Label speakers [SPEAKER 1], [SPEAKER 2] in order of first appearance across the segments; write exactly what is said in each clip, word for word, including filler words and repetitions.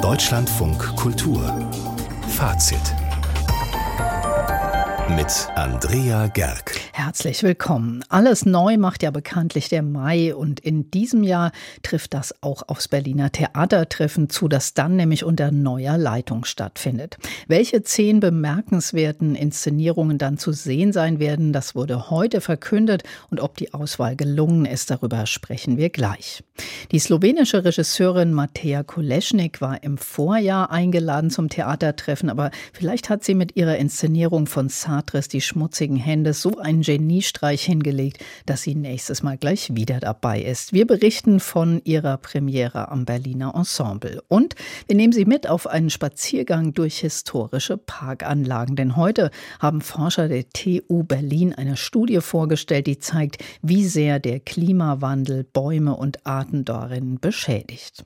[SPEAKER 1] Deutschlandfunk Kultur Fazit mit Andrea Gerg.
[SPEAKER 2] Herzlich willkommen. Alles neu macht ja bekanntlich der Mai und in diesem Jahr trifft das auch aufs Berliner Theatertreffen zu, das dann nämlich unter neuer Leitung stattfindet. Welche zehn bemerkenswerten Inszenierungen dann zu sehen sein werden, das wurde heute verkündet und ob die Auswahl gelungen ist, darüber sprechen wir gleich. Die slowenische Regisseurin Mateja Kolesnik war im Vorjahr eingeladen zum Theatertreffen, aber vielleicht hat sie mit ihrer Inszenierung von Sartres Die schmutzigen Hände so einen Geniestreich hingelegt, dass sie nächstes Mal gleich wieder dabei ist. Wir berichten von ihrer Premiere am Berliner Ensemble. Und wir nehmen Sie mit auf einen Spaziergang durch historische Parkanlagen. Denn heute haben Forscher der T U Berlin eine Studie vorgestellt, die zeigt, wie sehr der Klimawandel Bäume und Arten darin beschädigt.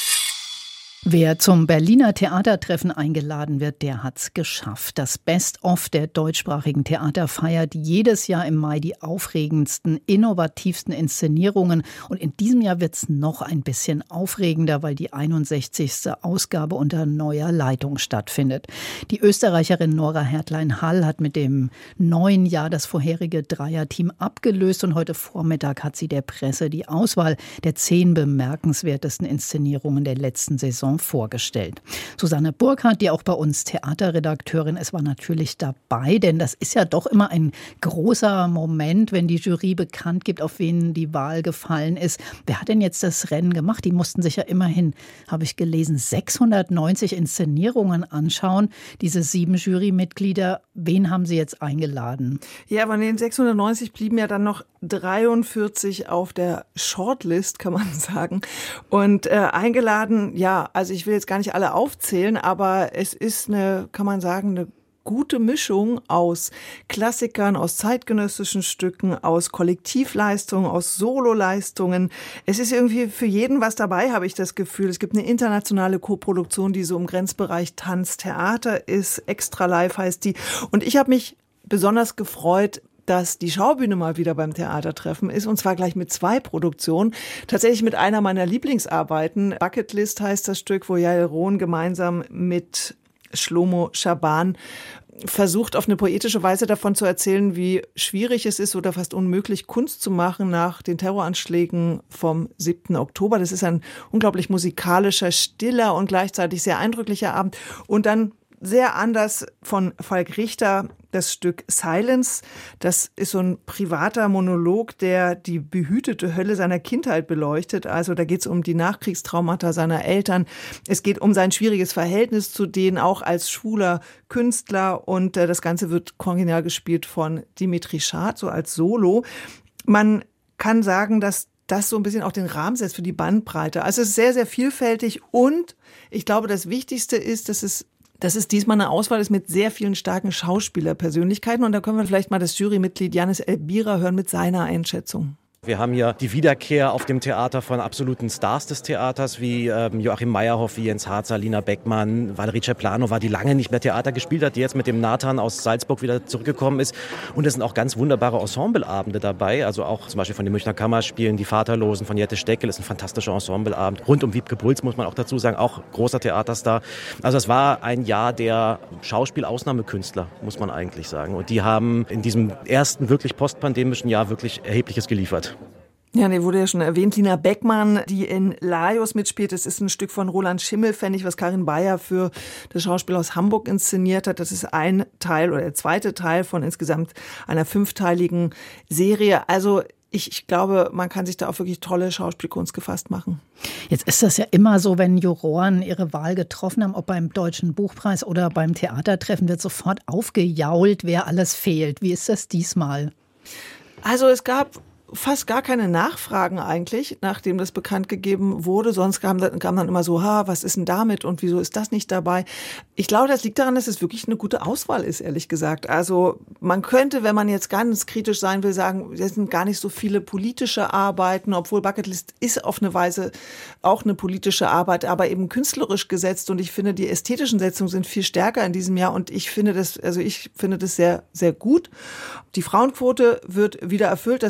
[SPEAKER 2] Wer zum Berliner Theatertreffen eingeladen wird, der hat's geschafft. Das Best-of der deutschsprachigen Theater feiert jedes Jahr im Mai die aufregendsten, innovativsten Inszenierungen. Und in diesem Jahr wird's noch ein bisschen aufregender, weil die einundsechzigste Ausgabe unter neuer Leitung stattfindet. Die Österreicherin Nora Hertlein-Hall hat mit dem neuen Jahr das vorherige Dreierteam abgelöst und heute Vormittag hat sie der Presse die Auswahl der zehn bemerkenswertesten Inszenierungen der letzten Saison vorgestellt. Susanne Burkhardt, die auch bei uns Theaterredakteurin ist, war natürlich dabei, denn das ist ja doch immer ein großer Moment, wenn die Jury bekannt gibt, auf wen die Wahl gefallen ist. Wer hat denn jetzt das Rennen gemacht? Die mussten sich ja immerhin, habe ich gelesen, sechshundertneunzig Inszenierungen anschauen. Diese sieben Jurymitglieder, wen haben sie jetzt eingeladen?
[SPEAKER 3] Ja, von den sechshundertneunzig blieben ja dann noch dreiundvierzig auf der Shortlist, kann man sagen. Und äh, eingeladen, ja, also ich will jetzt gar nicht alle aufzählen, aber es ist eine, kann man sagen, eine gute Mischung aus Klassikern, aus zeitgenössischen Stücken, aus Kollektivleistungen, aus Sololeistungen. Es ist irgendwie für jeden was dabei, habe ich das Gefühl. Es gibt eine internationale Koproduktion, die so im Grenzbereich Tanz, Theater ist. Extra Live heißt die. Und ich habe mich besonders gefreut, dass die Schaubühne mal wieder beim Theatertreffen ist, und zwar gleich mit zwei Produktionen. Tatsächlich mit einer meiner Lieblingsarbeiten. Bucketlist heißt das Stück, wo Yael Rohn gemeinsam mit Shlomo Schaban versucht, auf eine poetische Weise davon zu erzählen, wie schwierig es ist oder fast unmöglich, Kunst zu machen nach den Terroranschlägen vom siebten Oktober. Das ist ein unglaublich musikalischer, stiller und gleichzeitig sehr eindrücklicher Abend. Und dann sehr anders von Falk Richter das Stück Silence. Das ist so ein privater Monolog, der die behütete Hölle seiner Kindheit beleuchtet. Also da geht es um die Nachkriegstraumata seiner Eltern. Es geht um sein schwieriges Verhältnis zu denen, auch als schwuler Künstler. Und äh, das Ganze wird original gespielt von Dimitri Schad, so als Solo. Man kann sagen, dass das so ein bisschen auch den Rahmen setzt für die Bandbreite. Also es ist sehr, sehr vielfältig und ich glaube, das Wichtigste ist, dass es dass es diesmal eine Auswahl ist mit sehr vielen starken Schauspielerpersönlichkeiten. Und da können wir vielleicht mal das Jurymitglied Janis Elbira hören mit seiner Einschätzung.
[SPEAKER 4] Wir haben hier die Wiederkehr auf dem Theater von absoluten Stars des Theaters, wie ähm, Joachim Meyerhoff, wie Jens Harzer, Lina Beckmann, Valerie Ceplano, die lange nicht mehr Theater gespielt hat, die jetzt mit dem Nathan aus Salzburg wieder zurückgekommen ist. Und es sind auch ganz wunderbare Ensembleabende dabei, also auch zum Beispiel von den Münchner Kammerspielen, die Vaterlosen von Jette Steckel, ist ein fantastischer Ensembleabend. Rund um Wiebke Bulz, muss man auch dazu sagen, auch großer Theaterstar. Also es war ein Jahr der Schauspiel-Ausnahmekünstler, muss man eigentlich sagen. Und die haben in diesem ersten wirklich postpandemischen Jahr wirklich Erhebliches geliefert.
[SPEAKER 3] Ja, die wurde ja schon erwähnt. Lina Beckmann, die in Laios mitspielt. Das ist ein Stück von Roland Schimmelpfennig, was Karin Bayer für das Schauspiel aus Hamburg inszeniert hat. Das ist ein Teil oder der zweite Teil von insgesamt einer fünfteiligen Serie. Also ich, ich glaube, man kann sich da auch wirklich tolle Schauspielkunst gefasst machen.
[SPEAKER 2] Jetzt ist das ja immer so, wenn Juroren ihre Wahl getroffen haben, ob beim Deutschen Buchpreis oder beim Theatertreffen, wird sofort aufgejault, wer alles fehlt. Wie ist das diesmal?
[SPEAKER 3] Also es gab fast gar keine Nachfragen eigentlich, nachdem das bekannt gegeben wurde. Sonst kam, kam dann immer so, ha, was ist denn damit und wieso ist das nicht dabei? Ich glaube, das liegt daran, dass es wirklich eine gute Auswahl ist, ehrlich gesagt. Also man könnte, wenn man jetzt ganz kritisch sein will, sagen, es sind gar nicht so viele politische Arbeiten, obwohl Bucketlist ist auf eine Weise auch eine politische Arbeit, aber eben künstlerisch gesetzt. Und ich finde, die ästhetischen Setzungen sind viel stärker in diesem Jahr. Und ich finde das, also ich finde das sehr, sehr gut. Die Frauenquote wird wieder erfüllt. Das bleibt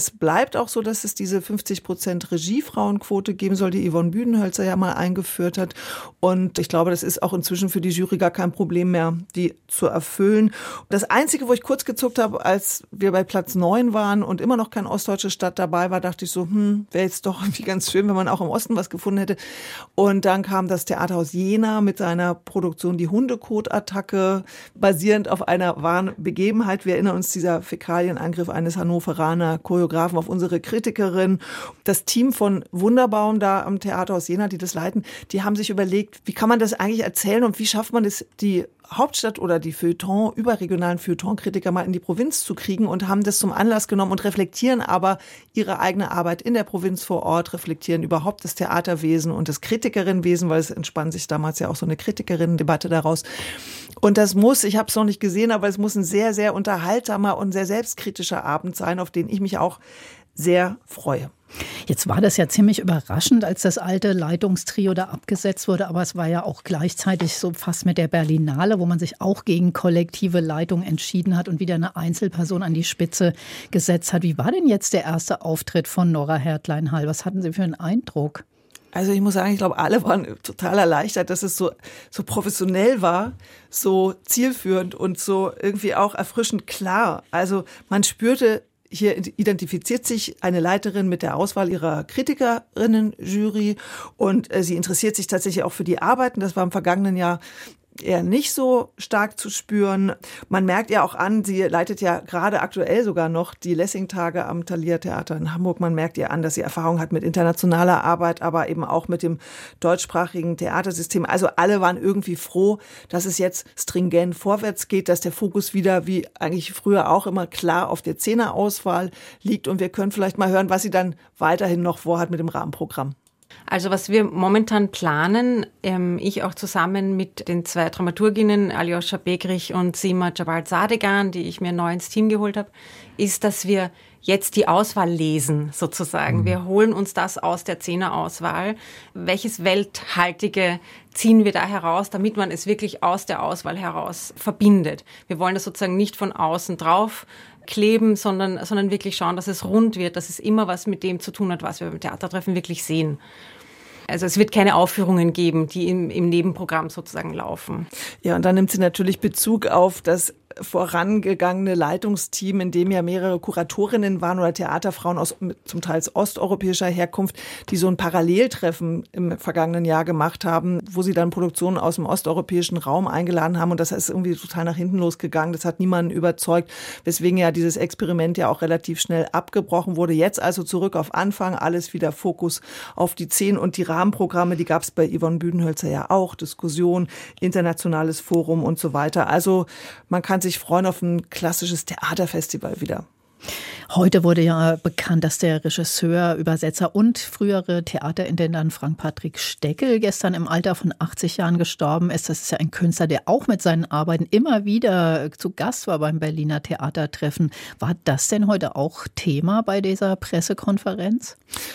[SPEAKER 3] bleibt auch so, dass es diese fünfzig Prozent Regiefrauenquote geben soll, die Yvonne Büdenhölzer ja mal eingeführt hat. Und ich glaube, das ist auch inzwischen für die Jury gar kein Problem mehr, die zu erfüllen. Das Einzige, wo ich kurz gezuckt habe, als wir bei Platz neun waren und immer noch keine ostdeutsche Stadt dabei war, dachte ich so, hm, wäre jetzt doch irgendwie ganz schön, wenn man auch im Osten was gefunden hätte. Und dann kam das Theaterhaus Jena mit seiner Produktion Die Hundekot-Attacke, basierend auf einer wahren Begebenheit. Wir erinnern uns, dieser Fäkalienangriff eines Hannoveraner Choreografen auf unsere Kritikerin. Das Team von Wunderbaum da am Theaterhaus Jena, die das leiten, die haben sich überlegt, wie kann man das eigentlich erzählen und wie schafft man es, die Hauptstadt oder die Feuilleton, überregionalen Feuilleton-Kritiker mal in die Provinz zu kriegen und haben das zum Anlass genommen und reflektieren aber ihre eigene Arbeit in der Provinz vor Ort, reflektieren überhaupt das Theaterwesen und das Kritikerinnenwesen, weil es entspann sich damals ja auch so eine Kritikerinnen-Debatte daraus. Und das muss, ich habe es noch nicht gesehen, aber es muss ein sehr, sehr unterhaltsamer und sehr selbstkritischer Abend sein, auf den ich mich auch sehr freue.
[SPEAKER 2] Jetzt war das ja ziemlich überraschend, als das alte Leitungstrio da abgesetzt wurde, aber es war ja auch gleichzeitig so fast mit der Berlinale, wo man sich auch gegen kollektive Leitung entschieden hat und wieder eine Einzelperson an die Spitze gesetzt hat. Wie war denn jetzt der erste Auftritt von Nora Hertlein-Hall? Was hatten Sie für einen Eindruck?
[SPEAKER 3] Also ich muss sagen, ich glaube, alle waren total erleichtert, dass es so, so professionell war, so zielführend und so irgendwie auch erfrischend klar. Also man spürte, hier identifiziert sich eine Leiterin mit der Auswahl ihrer Kritikerinnen-Jury und äh, sie interessiert sich tatsächlich auch für die Arbeiten. Das war im vergangenen Jahr eher nicht so stark zu spüren. Man merkt ja auch an, sie leitet ja gerade aktuell sogar noch die Lessing-Tage am Thalia Theater in Hamburg. Man merkt ihr an, dass sie Erfahrung hat mit internationaler Arbeit, aber eben auch mit dem deutschsprachigen Theatersystem. Also alle waren irgendwie froh, dass es jetzt stringent vorwärts geht, dass der Fokus wieder, wie eigentlich früher auch immer, klar auf der Zehnerauswahl liegt. Und wir können vielleicht mal hören, was sie dann weiterhin noch vorhat mit dem Rahmenprogramm.
[SPEAKER 5] Also was wir momentan planen, ähm, ich auch zusammen mit den zwei Dramaturginnen, Aljoscha Begrich und Sima Jabal-Sadegan, die ich mir neu ins Team geholt habe, ist, dass wir jetzt die Auswahl lesen, sozusagen. Mhm. Wir holen uns das aus der Zehnerauswahl. Welches Welthaltige ziehen wir da heraus, damit man es wirklich aus der Auswahl heraus verbindet. Wir wollen das sozusagen nicht von außen drauf kleben, sondern, sondern wirklich schauen, dass es rund wird, dass es immer was mit dem zu tun hat, was wir beim Theatertreffen wirklich sehen. Also es wird keine Aufführungen geben, die im, im Nebenprogramm sozusagen laufen.
[SPEAKER 3] Ja, und dann nimmt sie natürlich Bezug auf das vorangegangene Leitungsteam, in dem ja mehrere Kuratorinnen waren oder Theaterfrauen aus zum Teil osteuropäischer Herkunft, die so ein Paralleltreffen im vergangenen Jahr gemacht haben, wo sie dann Produktionen aus dem osteuropäischen Raum eingeladen haben und das ist irgendwie total nach hinten losgegangen. Das hat niemanden überzeugt, weswegen ja dieses Experiment ja auch relativ schnell abgebrochen wurde. Jetzt also zurück auf Anfang, alles wieder Fokus auf die Zehn und die Rahmenprogramme, die gab es bei Yvonne Büdenhölzer ja auch, Diskussion, internationales Forum und so weiter. Also man kann sich sich freuen auf ein klassisches Theaterfestival wieder.
[SPEAKER 2] Heute wurde ja bekannt, dass der Regisseur, Übersetzer und frühere Theaterintendant Frank-Patrick Steckel gestern im Alter von achtzig Jahren gestorben ist. Das ist ja ein Künstler, der auch mit seinen Arbeiten immer wieder zu Gast war beim Berliner Theatertreffen. War das denn heute auch Thema bei dieser Pressekonferenz?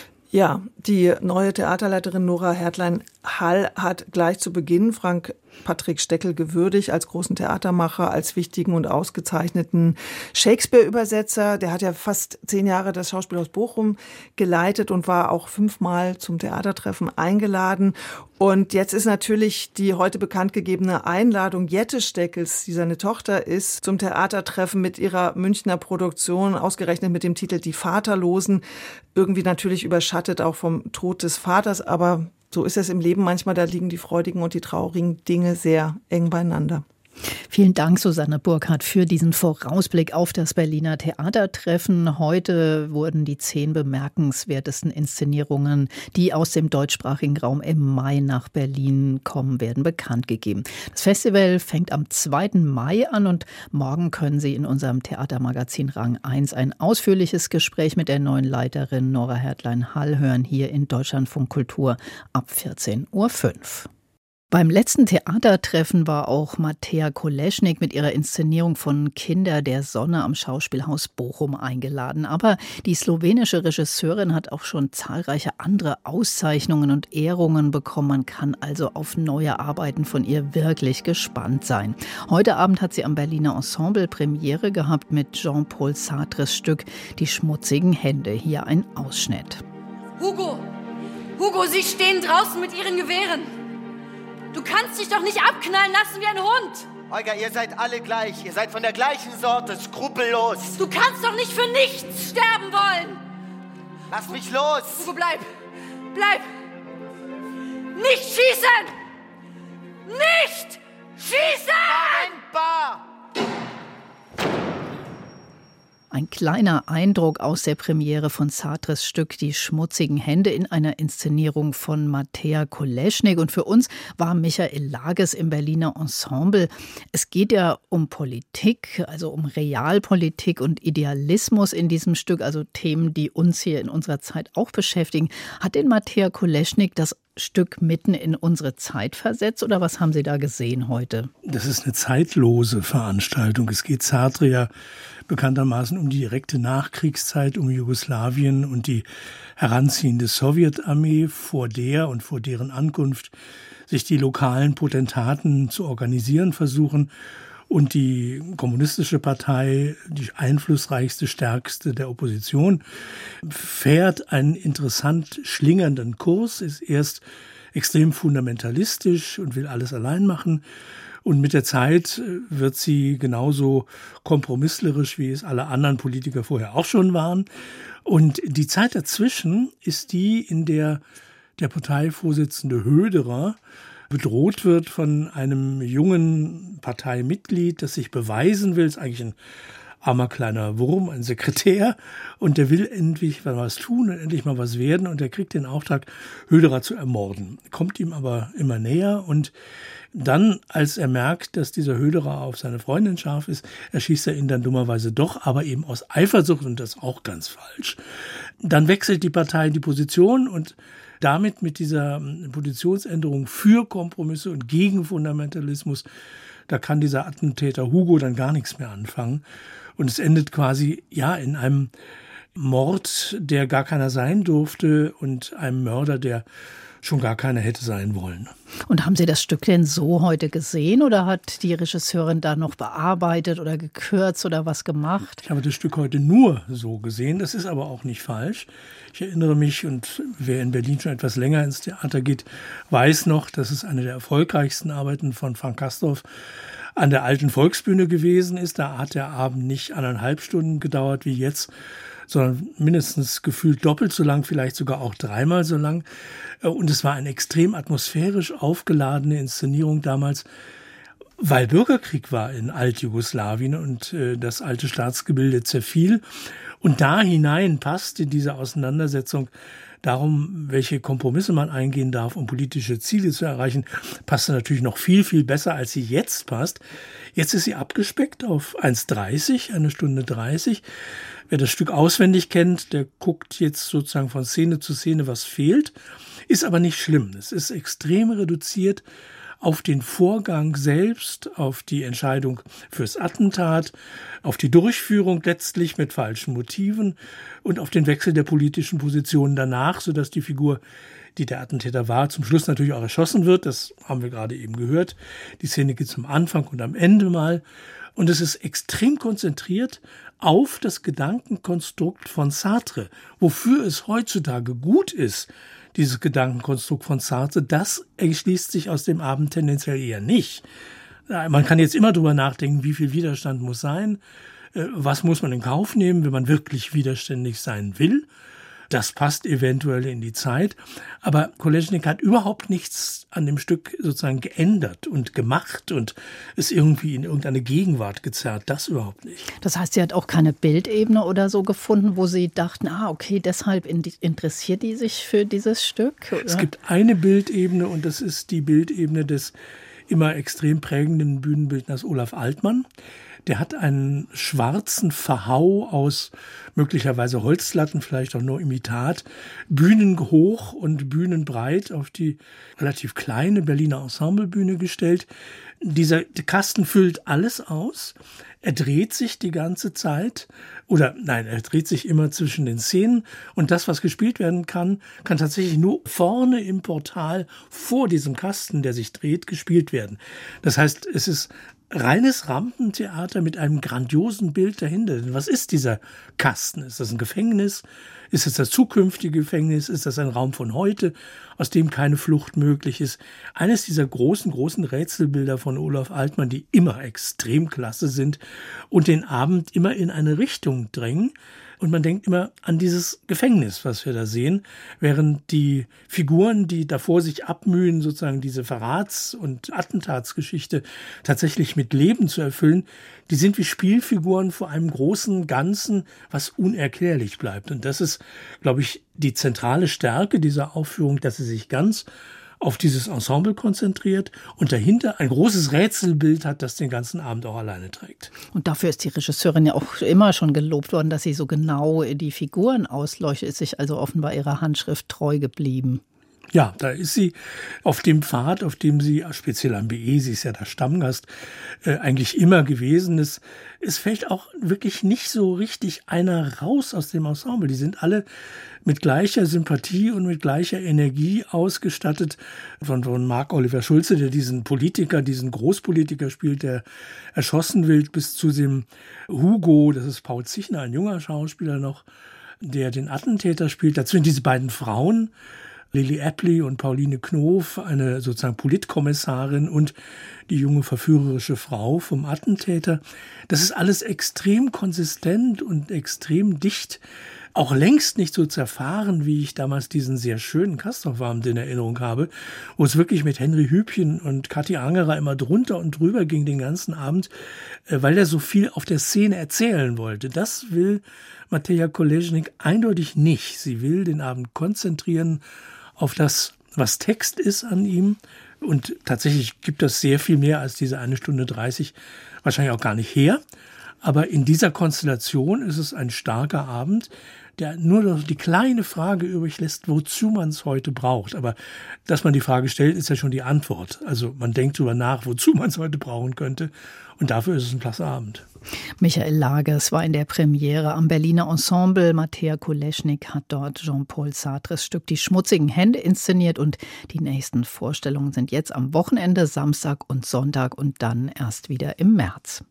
[SPEAKER 3] Ja, die neue Theaterleiterin Nora Hertlein-Hall hat gleich zu Beginn Frank Patrick Steckel gewürdigt als großen Theatermacher, als wichtigen und ausgezeichneten Shakespeare-Übersetzer. Der hat ja fast zehn Jahre das Schauspielhaus Bochum geleitet und war auch fünfmal zum Theatertreffen eingeladen. Und jetzt ist natürlich die heute bekannt gegebene Einladung Jette Steckels, die seine Tochter ist, zum Theatertreffen mit ihrer Münchner Produktion, ausgerechnet mit dem Titel Die Vaterlosen, irgendwie natürlich überschattet auch vom Tod des Vaters, aber so ist es im Leben manchmal, da liegen die freudigen und die traurigen Dinge sehr eng beieinander.
[SPEAKER 2] Vielen Dank, Susanne Burkhardt, für diesen Vorausblick auf das Berliner Theatertreffen. Heute wurden die zehn bemerkenswertesten Inszenierungen, die aus dem deutschsprachigen Raum im Mai nach Berlin kommen werden, bekannt gegeben. Das Festival fängt am zweiten Mai an und morgen können Sie in unserem Theatermagazin Rang eins ein ausführliches Gespräch mit der neuen Leiterin Nora Hertlein-Hall hören, hier in Deutschlandfunk Kultur ab vierzehn Uhr fünf. Beim letzten Theatertreffen war auch Mattea Koleschnik mit ihrer Inszenierung von Kinder der Sonne am Schauspielhaus Bochum eingeladen. Aber die slowenische Regisseurin hat auch schon zahlreiche andere Auszeichnungen und Ehrungen bekommen. Man kann also auf neue Arbeiten von ihr wirklich gespannt sein. Heute Abend hat sie am Berliner Ensemble Premiere gehabt mit Jean-Paul Sartres Stück Die schmutzigen Hände. Hier ein Ausschnitt.
[SPEAKER 6] Hugo! Hugo, sie stehen draußen mit ihren Gewehren! Du kannst dich doch nicht abknallen lassen wie ein Hund.
[SPEAKER 7] Olga, ihr seid alle gleich. Ihr seid von der gleichen Sorte, skrupellos.
[SPEAKER 6] Du kannst doch nicht für nichts sterben wollen.
[SPEAKER 7] Lass mich los.
[SPEAKER 6] Hugo, bleib. Bleib. Nicht schießen. Nicht schießen.
[SPEAKER 7] Moment, Bar.
[SPEAKER 2] Ein kleiner Eindruck aus der Premiere von Sartres Stück Die schmutzigen Hände in einer Inszenierung von Mattea Koleschnik. Und für uns war Michael Lages im Berliner Ensemble. Es geht ja um Politik, also um Realpolitik und Idealismus in diesem Stück, also Themen, die uns hier in unserer Zeit auch beschäftigen. Hat denn Mattea Koleschnik das Stück mitten in unsere Zeit versetzt oder was haben Sie da gesehen heute?
[SPEAKER 8] Das ist eine zeitlose Veranstaltung. Es geht Sartre ja bekanntermaßen um die direkte Nachkriegszeit, um Jugoslawien und die heranziehende Sowjetarmee, vor der und vor deren Ankunft sich die lokalen Potentaten zu organisieren versuchen und die kommunistische Partei, die einflussreichste, stärkste der Opposition, fährt einen interessant schlingernden Kurs, ist erst extrem fundamentalistisch und will alles allein machen. Und mit der Zeit wird sie genauso kompromisslerisch, wie es alle anderen Politiker vorher auch schon waren. Und die Zeit dazwischen ist die, in der der Parteivorsitzende Höderer bedroht wird von einem jungen Parteimitglied, das sich beweisen will. Ist eigentlich ein armer kleiner Wurm, ein Sekretär. Und der will endlich mal was tun und endlich mal was werden. Und er kriegt den Auftrag, Höderer zu ermorden. Kommt ihm aber immer näher. Und dann, als er merkt, dass dieser Höderer auf seine Freundin scharf ist, erschießt er ihn dann dummerweise doch, aber eben aus Eifersucht. Und das ist auch ganz falsch. Dann wechselt die Partei die Position und damit mit dieser Positionsänderung für Kompromisse und gegen Fundamentalismus, da kann dieser Attentäter Hugo dann gar nichts mehr anfangen. Und es endet quasi, ja, in einem Mord, der gar keiner sein durfte und einem Mörder, der schon gar keiner hätte sein wollen.
[SPEAKER 2] Und haben Sie das Stück denn so heute gesehen oder hat die Regisseurin da noch bearbeitet oder gekürzt oder was gemacht?
[SPEAKER 8] Ich habe das Stück heute nur so gesehen, das ist aber auch nicht falsch. Ich erinnere mich, und wer in Berlin schon etwas länger ins Theater geht, weiß noch, dass es eine der erfolgreichsten Arbeiten von Frank Castorf an der Alten Volksbühne gewesen ist. Da hat der Abend nicht anderthalb Stunden gedauert wie jetzt, sondern mindestens gefühlt doppelt so lang, vielleicht sogar auch dreimal so lang. Und es war eine extrem atmosphärisch aufgeladene Inszenierung damals, weil Bürgerkrieg war in Altjugoslawien und äh, das alte Staatsgebilde zerfiel. Und da hinein passt in diese Auseinandersetzung darum, welche Kompromisse man eingehen darf, um politische Ziele zu erreichen, passt natürlich noch viel, viel besser, als sie jetzt passt. Jetzt ist sie abgespeckt auf eins dreißig, eine Stunde dreißig. Wer das Stück auswendig kennt, der guckt jetzt sozusagen von Szene zu Szene, was fehlt. Ist aber nicht schlimm. Es ist extrem reduziert auf den Vorgang selbst, auf die Entscheidung fürs Attentat, auf die Durchführung letztlich mit falschen Motiven und auf den Wechsel der politischen Positionen danach, sodass die Figur, die der Attentäter war, zum Schluss natürlich auch erschossen wird. Das haben wir gerade eben gehört. Die Szene geht zum Anfang und am Ende mal. Und es ist extrem konzentriert auf das Gedankenkonstrukt von Sartre, wofür es heutzutage gut ist, dieses Gedankenkonstrukt von Sartre, das erschließt sich aus dem Abend tendenziell eher nicht. Man kann jetzt immer drüber nachdenken, wie viel Widerstand muss sein, was muss man in Kauf nehmen, wenn man wirklich widerständig sein will. Das passt eventuell in die Zeit. Aber Koleschnik hat überhaupt nichts an dem Stück sozusagen geändert und gemacht und es irgendwie in irgendeine Gegenwart gezerrt. Das überhaupt nicht.
[SPEAKER 2] Das heißt, sie hat auch keine Bildebene oder so gefunden, wo sie dachten, ah, okay, deshalb interessiert die sich für dieses Stück? Oder?
[SPEAKER 8] Es gibt eine Bildebene und das ist die Bildebene des immer extrem prägenden Bühnenbildners Olaf Altmann, Der hat einen schwarzen Verhau aus möglicherweise Holzlatten, vielleicht auch nur Imitat, bühnenhoch und bühnenbreit auf die relativ kleine Berliner Ensemblebühne gestellt. Dieser Kasten füllt alles aus. Er dreht sich die ganze Zeit oder nein, er dreht sich immer zwischen den Szenen und das, was gespielt werden kann, kann tatsächlich nur vorne im Portal vor diesem Kasten, der sich dreht, gespielt werden. Das heißt, es ist reines Rampentheater mit einem grandiosen Bild dahinter. Denn was ist dieser Kasten? Ist das ein Gefängnis? Ist es das zukünftige Gefängnis? Ist das ein Raum von heute, aus dem keine Flucht möglich ist? Eines dieser großen, großen Rätselbilder von Olaf Altmann, die immer extrem klasse sind und den Abend immer in eine Richtung drängen. Und man denkt immer an dieses Gefängnis, was wir da sehen, während die Figuren, die davor sich abmühen, sozusagen diese Verrats- und Attentatsgeschichte tatsächlich mit Leben zu erfüllen, die sind wie Spielfiguren vor einem großen Ganzen, was unerklärlich bleibt. Und das ist, glaube ich, die zentrale Stärke dieser Aufführung, dass sie sich ganz auf dieses Ensemble konzentriert und dahinter ein großes Rätselbild hat, das den ganzen Abend auch alleine trägt.
[SPEAKER 2] Und dafür ist die Regisseurin ja auch immer schon gelobt worden, dass sie so genau die Figuren ausleuchtet, ist sich also offenbar ihrer Handschrift treu geblieben.
[SPEAKER 8] Ja, da ist sie auf dem Pfad, auf dem sie, speziell am B E, sie ist ja der Stammgast, äh, eigentlich immer gewesen ist. Es fällt auch wirklich nicht so richtig einer raus aus dem Ensemble. Die sind alle mit gleicher Sympathie und mit gleicher Energie ausgestattet. Von, von Marc-Oliver Schulze, der diesen Politiker, diesen Großpolitiker spielt, der erschossen wird, bis zu dem Hugo, das ist Paul Zichner, ein junger Schauspieler noch, der den Attentäter spielt. Dazu sind diese beiden Frauen, Lily Apley und Pauline Knof, eine sozusagen Politkommissarin und die junge verführerische Frau vom Attentäter. Das ist alles extrem konsistent und extrem dicht. Auch längst nicht so zerfahren, wie ich damals diesen sehr schönen Castorf-Abend in Erinnerung habe, wo es wirklich mit Henry Hübchen und Kathi Angerer immer drunter und drüber ging den ganzen Abend, weil er so viel auf der Szene erzählen wollte. Das will Mateja Kolesnik eindeutig nicht. Sie will den Abend konzentrieren auf das, was Text ist an ihm. Und tatsächlich gibt das sehr viel mehr als diese eine Stunde dreißig wahrscheinlich auch gar nicht her. Aber in dieser Konstellation ist es ein starker Abend, der nur noch die kleine Frage übrig lässt, wozu man es heute braucht. Aber dass man die Frage stellt, ist ja schon die Antwort. Also man denkt darüber nach, wozu man es heute brauchen könnte. Und dafür ist es ein klasse Abend.
[SPEAKER 2] Michael Lagers war in der Premiere am Berliner Ensemble. Mateja Kolesnik hat dort Jean-Paul Sartres Stück Die schmutzigen Hände inszeniert. Und die nächsten Vorstellungen sind jetzt am Wochenende, Samstag und Sonntag und dann erst wieder im März.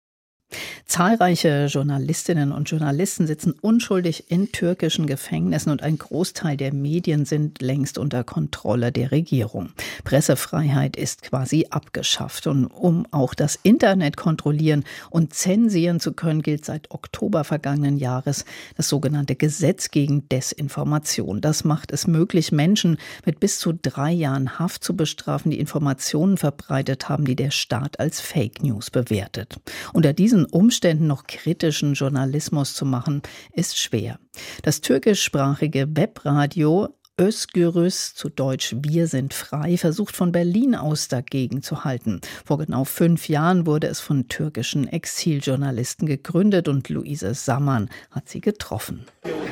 [SPEAKER 2] Zahlreiche Journalistinnen und Journalisten sitzen unschuldig in türkischen Gefängnissen und ein Großteil der Medien sind längst unter Kontrolle der Regierung. Pressefreiheit ist quasi abgeschafft und um auch das Internet kontrollieren und zensieren zu können, gilt seit Oktober vergangenen Jahres das sogenannte Gesetz gegen Desinformation. Das macht es möglich, Menschen mit bis zu drei Jahren Haft zu bestrafen, die Informationen verbreitet haben, die der Staat als Fake News bewertet. Unter diesen Umständen noch kritischen Journalismus zu machen, ist schwer. Das türkischsprachige Webradio Özgürüz, zu Deutsch Wir sind frei, versucht von Berlin aus dagegen zu halten. Vor genau fünf Jahren wurde es von türkischen Exiljournalisten gegründet und Luise Samman hat sie getroffen.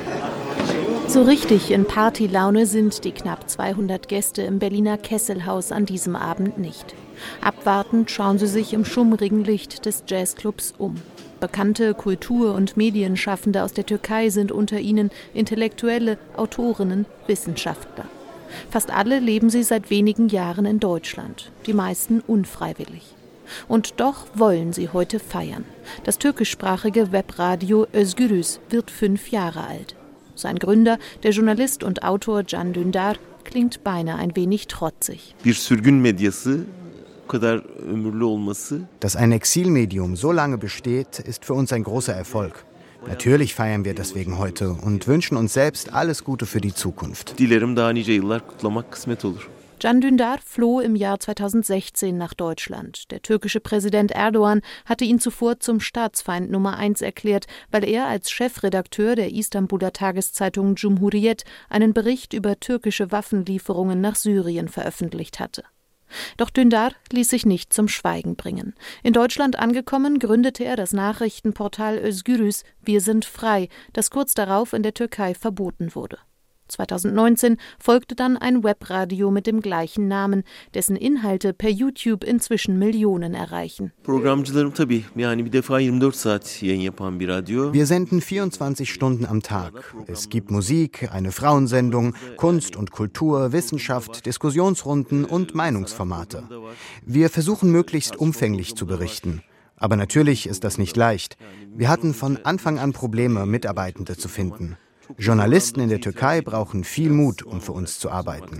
[SPEAKER 9] So richtig in Partylaune sind die knapp zweihundert Gäste im Berliner Kesselhaus an diesem Abend nicht. Abwartend schauen sie sich im schummrigen Licht des Jazzclubs um. Bekannte Kultur- und Medienschaffende aus der Türkei sind unter ihnen, Intellektuelle, Autorinnen, Wissenschaftler. Fast alle leben sie seit wenigen Jahren in Deutschland, die meisten unfreiwillig. Und doch wollen sie heute feiern. Das türkischsprachige Webradio Özgürüz wird fünf Jahre alt. Sein Gründer, der Journalist und Autor Can Dündar, klingt beinahe ein wenig trotzig.
[SPEAKER 10] Dass ein Exilmedium so lange besteht, ist für uns ein großer Erfolg. Natürlich feiern wir deswegen heute und wünschen uns selbst alles Gute für die Zukunft.
[SPEAKER 9] Can Dündar floh im Jahr zweitausendsechzehn nach Deutschland. Der türkische Präsident Erdogan hatte ihn zuvor zum Staatsfeind Nummer eins erklärt, weil er als Chefredakteur der Istanbuler Tageszeitung Cumhuriyet einen Bericht über türkische Waffenlieferungen nach Syrien veröffentlicht hatte. Doch Dündar ließ sich nicht zum Schweigen bringen. In Deutschland angekommen, gründete er das Nachrichtenportal Özgürüz, Wir sind frei, das kurz darauf in der Türkei verboten wurde. zweitausendneunzehn folgte dann ein Webradio mit dem gleichen Namen, dessen Inhalte per YouTube inzwischen Millionen erreichen.
[SPEAKER 10] Wir senden vierundzwanzig Stunden am Tag. Es gibt Musik, eine Frauensendung, Kunst und Kultur, Wissenschaft, Diskussionsrunden und Meinungsformate. Wir versuchen möglichst umfänglich zu berichten. Aber natürlich ist das nicht leicht. Wir hatten von Anfang an Probleme, Mitarbeitende zu finden. Journalisten in der Türkei brauchen viel Mut, um für uns zu arbeiten.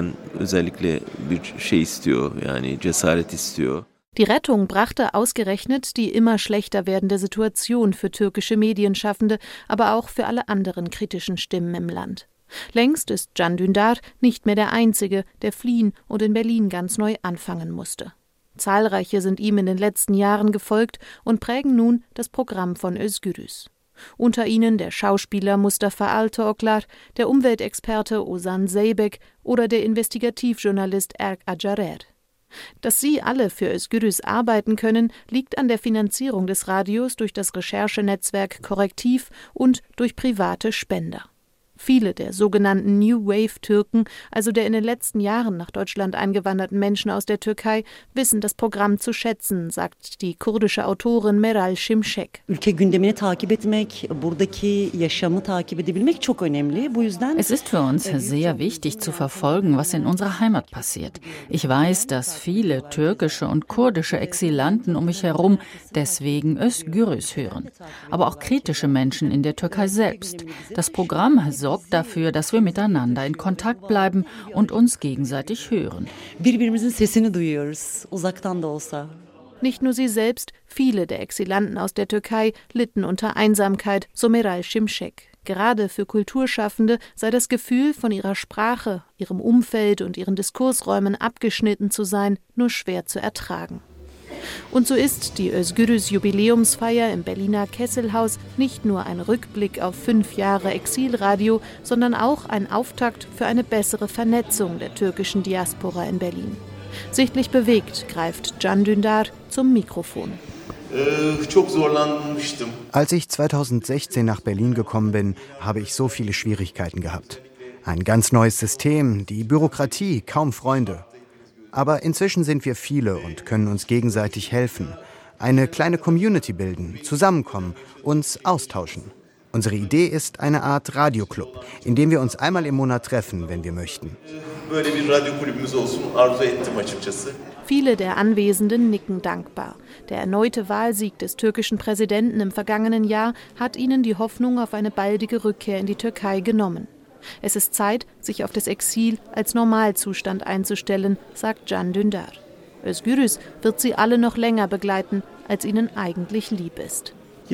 [SPEAKER 9] Die Rettung brachte ausgerechnet die immer schlechter werdende Situation für türkische Medienschaffende, aber auch für alle anderen kritischen Stimmen im Land. Längst ist Can Dündar nicht mehr der Einzige, der fliehen und in Berlin ganz neu anfangen musste. Zahlreiche sind ihm in den letzten Jahren gefolgt und prägen nun das Programm von Özgürüz. Unter ihnen der Schauspieler Mustafa Altıoklar, der Umweltexperte Ozan Zeybek oder der Investigativjournalist Erk Acarer. Dass sie alle für Özgürüz arbeiten können, liegt an der Finanzierung des Radios durch das Recherchenetzwerk Korrektiv und durch private Spender. Viele der sogenannten New Wave-Türken, also der in den letzten Jahren nach Deutschland eingewanderten Menschen aus der Türkei, wissen das Programm zu schätzen, sagt die kurdische Autorin Meral Şimşek.
[SPEAKER 11] Es ist für uns sehr wichtig zu verfolgen, was in unserer Heimat passiert. Ich weiß, dass viele türkische und kurdische Exilanten um mich herum deswegen Özgürüz hören. Aber auch kritische Menschen in der Türkei selbst. Das Programm sorgt dafür, dass wir miteinander in Kontakt bleiben und uns gegenseitig hören.
[SPEAKER 9] Nicht nur sie selbst, viele der Exilanten aus der Türkei litten unter Einsamkeit, so Meral Şimşek. Gerade für Kulturschaffende sei das Gefühl, von ihrer Sprache, ihrem Umfeld und ihren Diskursräumen abgeschnitten zu sein, nur schwer zu ertragen. Und so ist die Özgürüz-Jubiläumsfeier im Berliner Kesselhaus nicht nur ein Rückblick auf fünf Jahre Exilradio, sondern auch ein Auftakt für eine bessere Vernetzung der türkischen Diaspora in Berlin. Sichtlich bewegt greift Can Dündar zum Mikrofon.
[SPEAKER 10] Als ich zweitausendsechzehn nach Berlin gekommen bin, habe ich so viele Schwierigkeiten gehabt. Ein ganz neues System, die Bürokratie, kaum Freunde. Aber inzwischen sind wir viele und können uns gegenseitig helfen. Eine kleine Community bilden, zusammenkommen, uns austauschen. Unsere Idee ist eine Art Radioclub, in dem wir uns einmal im Monat treffen, wenn wir möchten.
[SPEAKER 9] Viele der Anwesenden nicken dankbar. Der erneute Wahlsieg des türkischen Präsidenten im vergangenen Jahr hat ihnen die Hoffnung auf eine baldige Rückkehr in die Türkei genommen. Es ist Zeit, sich auf das Exil als Normalzustand einzustellen, sagt Can Dündar. Özgürüz wird sie alle noch länger begleiten, als ihnen eigentlich lieb ist.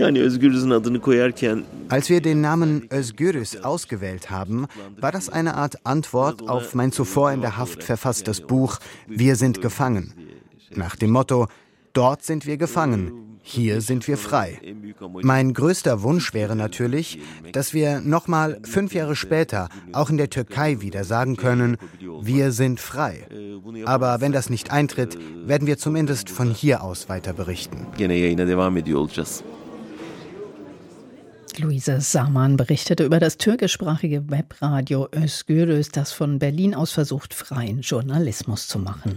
[SPEAKER 10] Als wir den Namen Özgürüz ausgewählt haben, war das eine Art Antwort auf mein zuvor in der Haft verfasstes Buch Wir sind gefangen. Nach dem Motto, dort sind wir gefangen, hier sind wir frei. Mein größter Wunsch wäre natürlich, dass wir nochmal fünf Jahre später auch in der Türkei wieder sagen können, wir sind frei. Aber wenn das nicht eintritt, werden wir zumindest von hier aus weiter berichten.
[SPEAKER 2] Luise Saman berichtete über das türkischsprachige Webradio Özgürüz, das von Berlin aus versucht, freien Journalismus zu machen.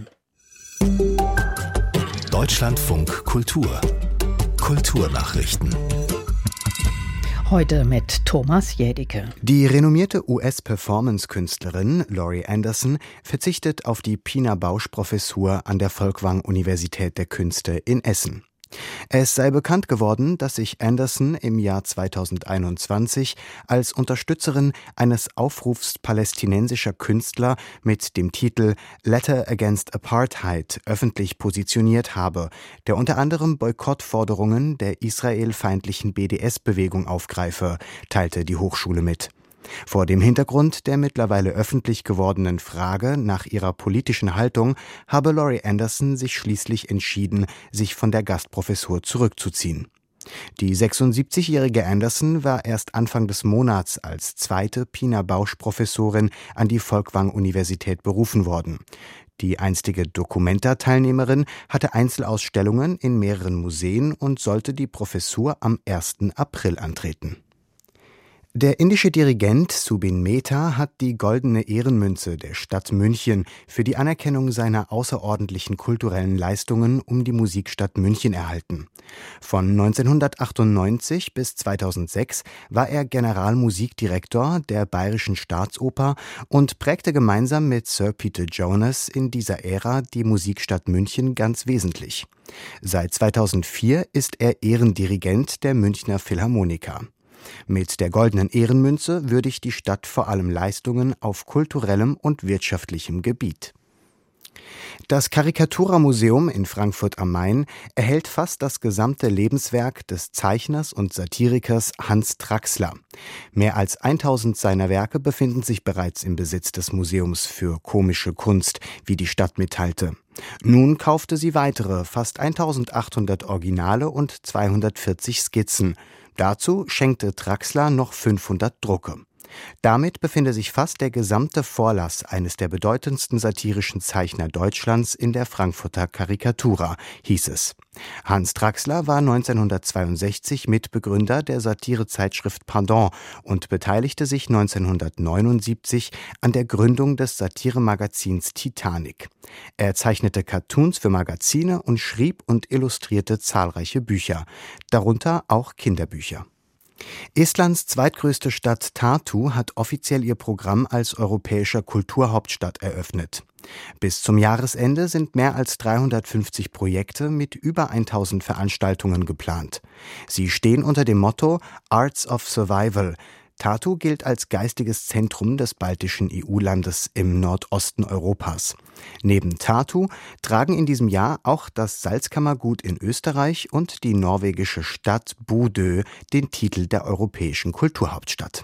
[SPEAKER 1] Deutschlandfunk Kultur. Kulturnachrichten.
[SPEAKER 2] Heute mit Thomas Jädicke.
[SPEAKER 10] Die renommierte U S-Performance-Künstlerin Laurie Anderson verzichtet auf die Pina Bausch-Professur an der Folkwang-Universität der Künste in Essen. Es sei bekannt geworden, dass sich Anderson im Jahr zweitausendeinundzwanzig als Unterstützerin eines Aufrufs palästinensischer Künstler mit dem Titel Letter Against Apartheid öffentlich positioniert habe, der unter anderem Boykottforderungen der israelfeindlichen B D S-Bewegung aufgreife, teilte die Hochschule mit. Vor dem Hintergrund der mittlerweile öffentlich gewordenen Frage nach ihrer politischen Haltung habe Laurie Anderson sich schließlich entschieden, sich von der Gastprofessur zurückzuziehen. Die sechsundsiebzigjährige Anderson war erst Anfang des Monats als zweite Pina Bausch-Professorin an die Folkwang-Universität berufen worden. Die einstige Documenta-Teilnehmerin hatte Einzelausstellungen in mehreren Museen und sollte die Professur am ersten April antreten. Der indische Dirigent Zubin Mehta hat die Goldene Ehrenmünze der Stadt München für die Anerkennung seiner außerordentlichen kulturellen Leistungen um die Musikstadt München erhalten. Von neunzehnhundertachtundneunzig bis zweitausendsechs war er Generalmusikdirektor der Bayerischen Staatsoper und prägte gemeinsam mit Sir Peter Jonas in dieser Ära die Musikstadt München ganz wesentlich. Seit zweitausendvier ist er Ehrendirigent der Münchner Philharmoniker. Mit der Goldenen Ehrenmünze würdigt die Stadt vor allem Leistungen auf kulturellem und wirtschaftlichem Gebiet. Das Karikatura-Museum in Frankfurt am Main erhält fast das gesamte Lebenswerk des Zeichners und Satirikers Hans Traxler. Mehr als tausend seiner Werke befinden sich bereits im Besitz des Museums für komische Kunst, wie die Stadt mitteilte. Nun kaufte sie weitere, fast eintausendachthundert Originale und zweihundertvierzig Skizzen. Dazu schenkte Traxler noch fünfhundert Drucke. Damit befinde sich fast der gesamte Vorlass eines der bedeutendsten satirischen Zeichner Deutschlands in der Frankfurter Karikatura, hieß es. Hans Traxler war neunzehnhundertzweiundsechzig Mitbegründer der Satirezeitschrift Pardon und beteiligte sich neunzehnhundertneunundsiebzig an der Gründung des Satiremagazins Titanic. Er zeichnete Cartoons für Magazine und schrieb und illustrierte zahlreiche Bücher, darunter auch Kinderbücher. Estlands zweitgrößte Stadt Tartu hat offiziell ihr Programm als europäischer Kulturhauptstadt eröffnet. Bis zum Jahresende sind mehr als dreihundertfünfzig Projekte mit über tausend Veranstaltungen geplant. Sie stehen unter dem Motto Arts of Survival. Tartu gilt als geistiges Zentrum des baltischen E U-Landes im Nordosten Europas. Neben Tartu tragen in diesem Jahr auch das Salzkammergut in Österreich und die norwegische Stadt Bodø den Titel der europäischen Kulturhauptstadt.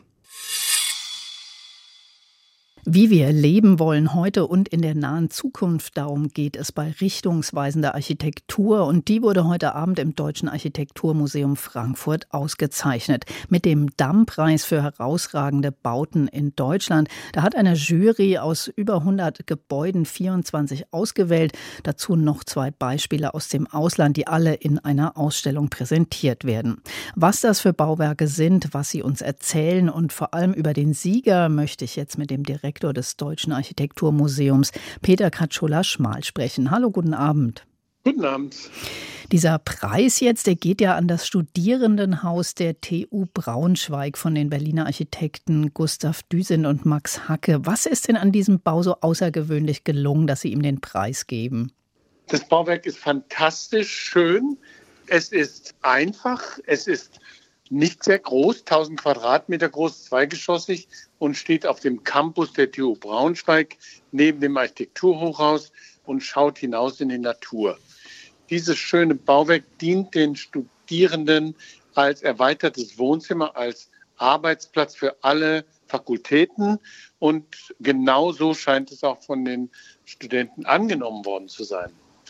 [SPEAKER 2] Wie wir leben wollen heute und in der nahen Zukunft, darum geht es bei richtungsweisender Architektur. Und die wurde heute Abend im Deutschen Architekturmuseum Frankfurt ausgezeichnet. Mit dem D A M-Preis für herausragende Bauten in Deutschland. Da hat eine Jury aus über hundert Gebäuden vierundzwanzig ausgewählt. Dazu noch zwei Beispiele aus dem Ausland, die alle in einer Ausstellung präsentiert werden. Was das für Bauwerke sind, was sie uns erzählen und vor allem über den Sieger möchte ich jetzt mit dem Direktor des Deutschen Architekturmuseums, Peter Katschola-Schmal, sprechen. Hallo, guten Abend.
[SPEAKER 12] Guten Abend.
[SPEAKER 2] Dieser Preis jetzt, der geht ja an das Studierendenhaus der T U Braunschweig von den Berliner Architekten Gustav Düsin und Max Hacke. Was ist denn an diesem Bau so außergewöhnlich gelungen, dass Sie ihm den Preis geben?
[SPEAKER 12] Das Bauwerk ist fantastisch schön. Es ist einfach. Es ist nicht sehr groß, tausend Quadratmeter groß, zweigeschossig und steht auf dem Campus der T U Braunschweig neben dem Architekturhochhaus und schaut hinaus in die Natur. Dieses schöne Bauwerk dient den Studierenden als erweitertes Wohnzimmer, als Arbeitsplatz für alle Fakultäten und genauso scheint es auch von den Studenten angenommen worden zu sein.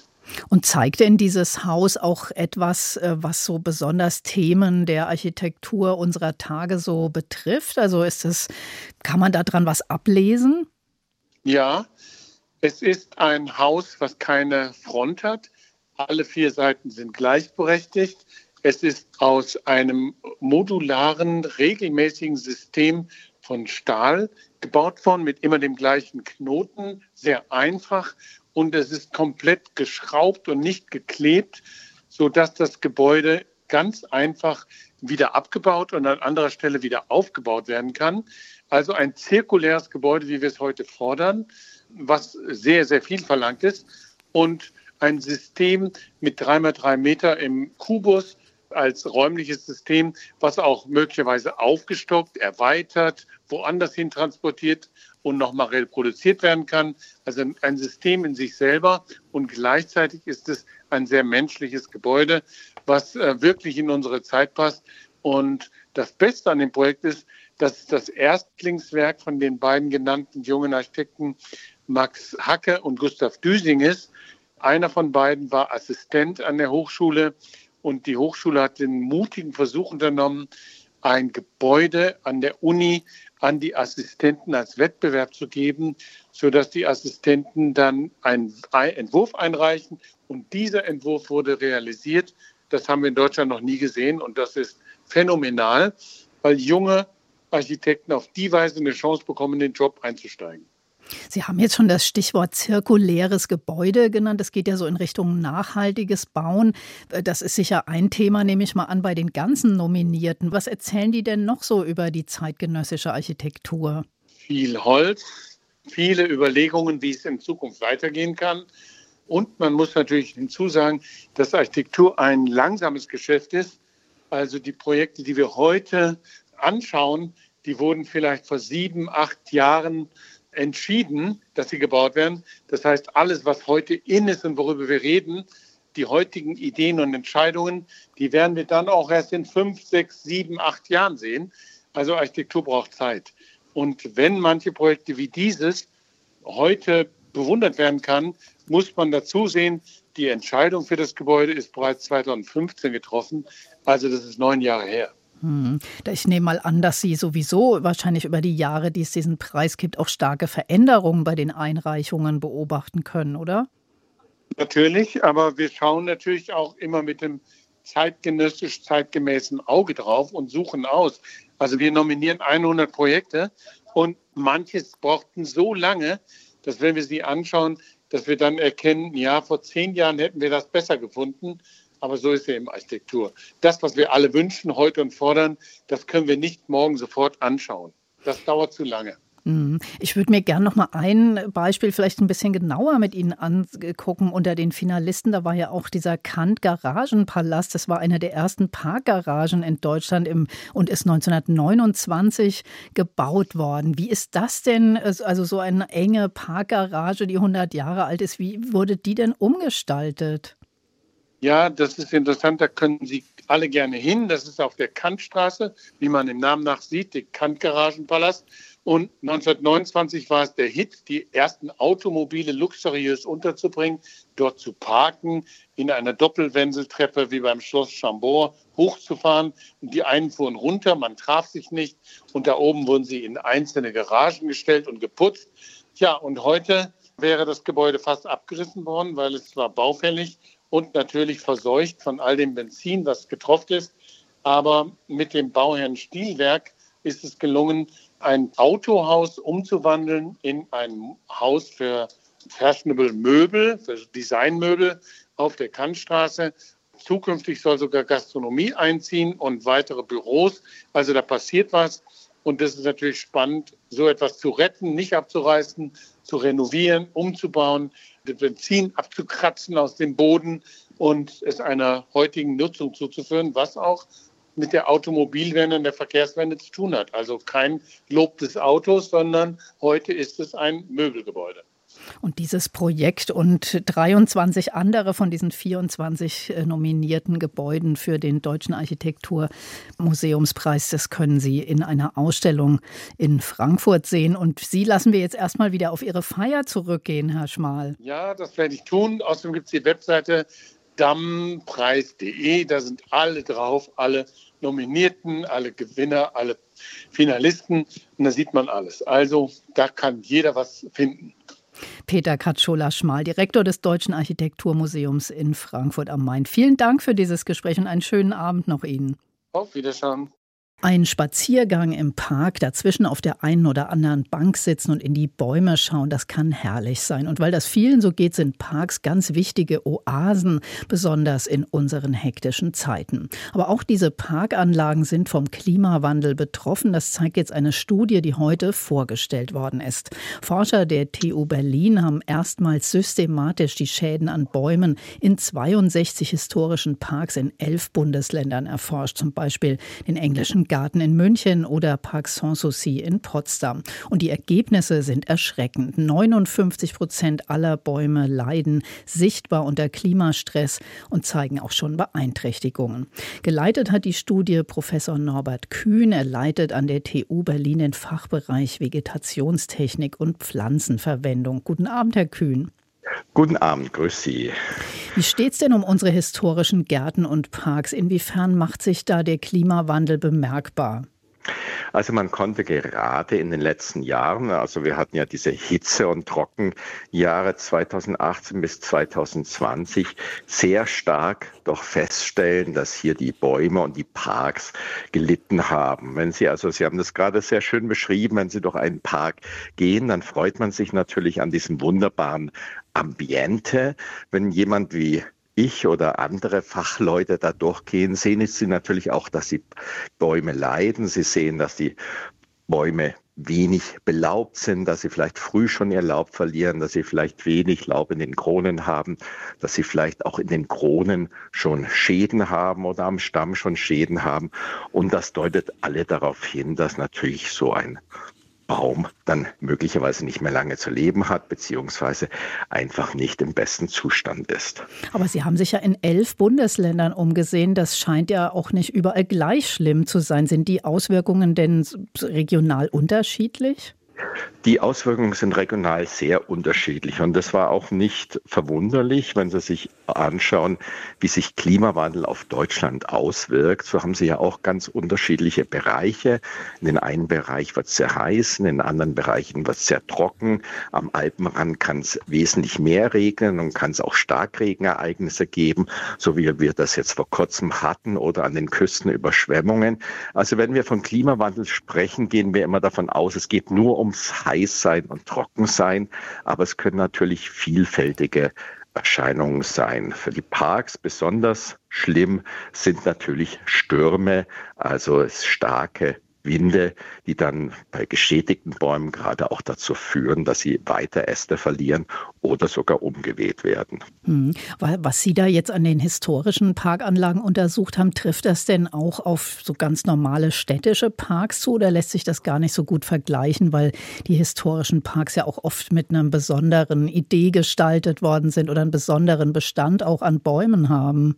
[SPEAKER 2] Und zeigt denn dieses Haus auch etwas, was so besonders Themen der Architektur unserer Tage so betrifft? Also ist es, kann man daran was ablesen?
[SPEAKER 12] Ja, es ist ein Haus, was keine Front hat. Alle vier Seiten sind gleichberechtigt. Es ist aus einem modularen, regelmäßigen System von Stahl gebaut worden, mit immer dem gleichen Knoten, sehr einfach. Und es ist komplett geschraubt und nicht geklebt, sodass das Gebäude ganz einfach wieder abgebaut und an anderer Stelle wieder aufgebaut werden kann. Also ein zirkuläres Gebäude, wie wir es heute fordern, was sehr, sehr viel verlangt ist. Und ein System mit drei mal drei Meter im Kubus als räumliches System, was auch möglicherweise aufgestockt, erweitert, woanders hin transportiert und nochmal reproduziert werden kann. Also ein System in sich selber und gleichzeitig ist es ein sehr menschliches Gebäude, was äh, wirklich in unsere Zeit passt. Und das Beste an dem Projekt ist, dass es das Erstlingswerk von den beiden genannten jungen Architekten Max Hacke und Gustav Düsin ist. Einer von beiden war Assistent an der Hochschule und die Hochschule hat den mutigen Versuch unternommen, ein Gebäude an der Uni an die Assistenten als Wettbewerb zu geben, sodass die Assistenten dann einen Entwurf einreichen. Und dieser Entwurf wurde realisiert. Das haben wir in Deutschland noch nie gesehen. Und das ist phänomenal, weil junge Architekten auf die Weise eine Chance bekommen, in den Job einzusteigen.
[SPEAKER 2] Sie haben jetzt schon das Stichwort zirkuläres Gebäude genannt. Das geht ja so in Richtung nachhaltiges Bauen. Das ist sicher ein Thema, nehme ich mal an, bei den ganzen Nominierten. Was erzählen die denn noch so über die zeitgenössische Architektur?
[SPEAKER 12] Viel Holz, viele Überlegungen, wie es in Zukunft weitergehen kann. Und man muss natürlich hinzusagen, dass Architektur ein langsames Geschäft ist. Also die Projekte, die wir heute anschauen, die wurden vielleicht vor sieben, acht Jahren entschieden, dass sie gebaut werden. Das heißt, alles, was heute in ist und worüber wir reden, die heutigen Ideen und Entscheidungen, die werden wir dann auch erst in fünf, sechs, sieben, acht Jahren sehen. Also Architektur braucht Zeit. Und wenn manche Projekte wie dieses heute bewundert werden kann, muss man dazu sehen, die Entscheidung für das Gebäude ist bereits zweitausendfünfzehn getroffen. Also das ist neun Jahre her.
[SPEAKER 2] Ich nehme mal an, dass Sie sowieso wahrscheinlich über die Jahre, die es diesen Preis gibt, auch starke Veränderungen bei den Einreichungen beobachten können, oder?
[SPEAKER 12] Natürlich, aber wir schauen natürlich auch immer mit dem zeitgenössisch zeitgemäßen Auge drauf und suchen aus. Also wir nominieren hundert Projekte und manches brauchten so lange, dass wenn wir sie anschauen, dass wir dann erkennen, ja, vor zehn Jahren hätten wir das besser gefunden. Aber so ist ja eben Architektur. Das, was wir alle wünschen heute und fordern, das können wir nicht morgen sofort anschauen. Das dauert zu lange.
[SPEAKER 2] Ich würde mir gerne noch mal ein Beispiel vielleicht ein bisschen genauer mit Ihnen angucken. Unter den Finalisten, da war ja auch dieser Kant-Garagenpalast. Das war eine der ersten Parkgaragen in Deutschland im, und ist neunzehnhundertneunundzwanzig gebaut worden. Wie ist das denn, also so eine enge Parkgarage, die hundert Jahre alt ist, wie wurde die denn umgestaltet?
[SPEAKER 12] Ja, das ist interessant, da können Sie alle gerne hin. Das ist auf der Kantstraße, wie man im Namen nach sieht, der Kant-Garagenpalast. Und neunzehnhundertneunundzwanzig war es der Hit, die ersten Automobile luxuriös unterzubringen, dort zu parken, in einer Doppelwendeltreppe wie beim Schloss Chambord hochzufahren. Und die einen fuhren runter, man traf sich nicht. Und da oben wurden sie in einzelne Garagen gestellt und geputzt. Tja, und heute wäre das Gebäude fast abgerissen worden, weil es war baufällig und natürlich verseucht von all dem Benzin, was getropft ist. Aber mit dem Bauherrn Stielwerk ist es gelungen, ein Autohaus umzuwandeln in ein Haus für fashionable Möbel, für Designmöbel auf der Kantstraße. Zukünftig soll sogar Gastronomie einziehen und weitere Büros. Also da passiert was. Und das ist natürlich spannend, so etwas zu retten, nicht abzureißen, zu renovieren, umzubauen, das Benzin abzukratzen aus dem Boden und es einer heutigen Nutzung zuzuführen, was auch mit der Automobilwende und der Verkehrswende zu tun hat. Also kein Lob des Autos, sondern heute ist es ein Möbelgebäude.
[SPEAKER 2] Und dieses Projekt und dreiundzwanzig andere von diesen vierundzwanzig nominierten Gebäuden für den Deutschen Architekturmuseumspreis, das können Sie in einer Ausstellung in Frankfurt sehen. Und Sie lassen wir jetzt erstmal wieder auf Ihre Feier zurückgehen, Herr Schmal.
[SPEAKER 12] Ja, das werde ich tun. Außerdem gibt es die Webseite dammpreis punkt de. Da sind alle drauf, alle Nominierten, alle Gewinner, alle Finalisten. Und da sieht man alles. Also da kann jeder was finden.
[SPEAKER 2] Peter Katschola-Schmal, Direktor des Deutschen Architekturmuseums in Frankfurt am Main. Vielen Dank für dieses Gespräch und einen schönen Abend noch Ihnen.
[SPEAKER 12] Auf Wiedersehen.
[SPEAKER 2] Ein Spaziergang im Park, dazwischen auf der einen oder anderen Bank sitzen und in die Bäume schauen, das kann herrlich sein. Und weil das vielen so geht, sind Parks ganz wichtige Oasen, besonders in unseren hektischen Zeiten. Aber auch diese Parkanlagen sind vom Klimawandel betroffen. Das zeigt jetzt eine Studie, die heute vorgestellt worden ist. Forscher der T U Berlin haben erstmals systematisch die Schäden an Bäumen in zweiundsechzig historischen Parks in elf Bundesländern erforscht. Zum Beispiel den englischen Garten in München oder Park Sanssouci in Potsdam. Und die Ergebnisse sind erschreckend. neunundfünfzig Prozent aller Bäume leiden sichtbar unter Klimastress und zeigen auch schon Beeinträchtigungen. Geleitet hat die Studie Professor Norbert Kühn. Er leitet an der T U Berlin den Fachbereich Vegetationstechnik und Pflanzenverwendung. Guten Abend, Herr Kühn.
[SPEAKER 13] Guten Abend, grüß Sie.
[SPEAKER 2] Wie steht's denn um unsere historischen Gärten und Parks? Inwiefern macht sich da der Klimawandel bemerkbar?
[SPEAKER 13] Also man konnte gerade in den letzten Jahren, also wir hatten ja diese Hitze- und Trockenjahre zweitausendachtzehn bis zweitausendzwanzig, sehr stark doch feststellen, dass hier die Bäume und die Parks gelitten haben. Wenn Sie, also Sie haben das gerade sehr schön beschrieben, wenn Sie durch einen Park gehen, dann freut man sich natürlich an diesem wunderbaren Ambiente. Wenn jemand wie ich oder andere Fachleute da durchgehen, sehen Sie natürlich auch, dass die Bäume leiden. Sie sehen, dass die Bäume wenig belaubt sind, dass sie vielleicht früh schon ihr Laub verlieren, dass sie vielleicht wenig Laub in den Kronen haben, dass sie vielleicht auch in den Kronen schon Schäden haben oder am Stamm schon Schäden haben. Und das deutet alle darauf hin, dass natürlich so ein Baum dann möglicherweise nicht mehr lange zu leben hat, beziehungsweise einfach nicht im besten Zustand ist.
[SPEAKER 2] Aber Sie haben sich ja in elf Bundesländern umgesehen. Das scheint ja auch nicht überall gleich schlimm zu sein. Sind die Auswirkungen denn regional unterschiedlich?
[SPEAKER 13] Die Auswirkungen sind regional sehr unterschiedlich und das war auch nicht verwunderlich, wenn Sie sich anschauen, wie sich Klimawandel auf Deutschland auswirkt. So haben Sie ja auch ganz unterschiedliche Bereiche. In den einen Bereich wird es sehr heiß, in den anderen Bereichen wird es sehr trocken. Am Alpenrand kann es wesentlich mehr regnen und kann es auch Starkregenereignisse geben, so wie wir das jetzt vor kurzem hatten, oder an den Küsten Überschwemmungen. Also wenn wir von Klimawandel sprechen, gehen wir immer davon aus, es geht nur ums Heißsein und Trockensein, aber es können natürlich vielfältige Erscheinungen sein. Für die Parks besonders schlimm sind natürlich Stürme, also starke Winde, die dann bei geschädigten Bäumen gerade auch dazu führen, dass sie weiter Äste verlieren oder sogar umgeweht werden.
[SPEAKER 2] Hm. Was Sie da jetzt an den historischen Parkanlagen untersucht haben, trifft das denn auch auf so ganz normale städtische Parks zu oder lässt sich das gar nicht so gut vergleichen, weil die historischen Parks ja auch oft mit einer besonderen Idee gestaltet worden sind oder einen besonderen Bestand auch an Bäumen haben?